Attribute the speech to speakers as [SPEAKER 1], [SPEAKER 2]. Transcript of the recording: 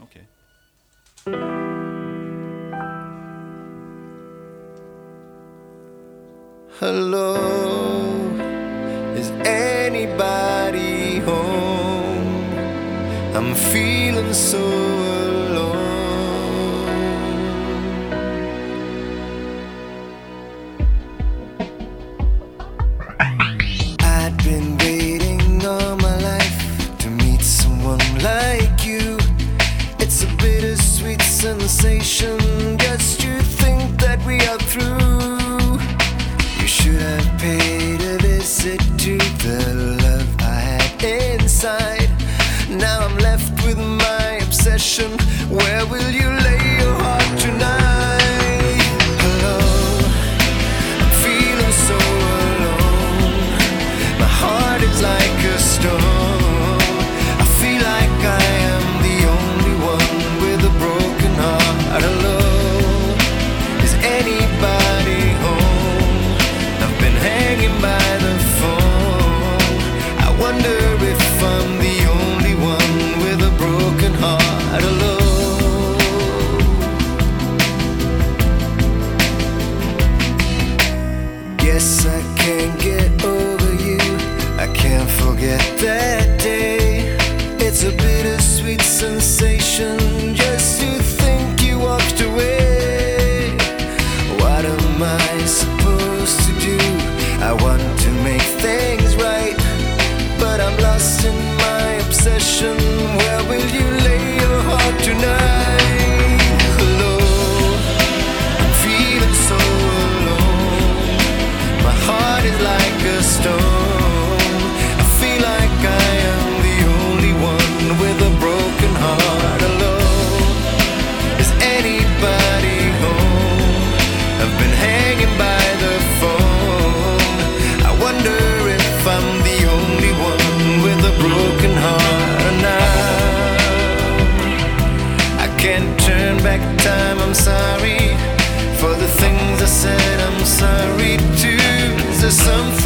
[SPEAKER 1] Okay.
[SPEAKER 2] Hello, is anybody home? I'm feeling so alone. I'd been waiting all my life to meet someone like you. It's a bittersweet sensation just to think that we are through. You should have paid a visit to the love I had inside. Now I'm left with my obsession. Where will you lay your heart tonight? Hello, I'm feeling so alone. My heart is like a stone. I feel like I am the only one with a broken heart. Hello, is anybody home? I've been hanging by the phone. I wonder if I'm the only one with a broken heart. Hello. Guess I can't get over you. I can't forget that day. It's a bittersweet sensation just to think you walked away. What am I supposed to do? I want to make things right, but I'm lost in my obsession. Where will you lay your heart tonight? Hello, I'm feeling so alone. My heart is like a stone. I feel like I am the only one with a broken heart. Hello, is anybody home? I've been hanging by the phone. I wonder if I'm the only one with a broken heart now. I can't turn back time, I'm sorry for the things I said, I'm sorry too. Is there something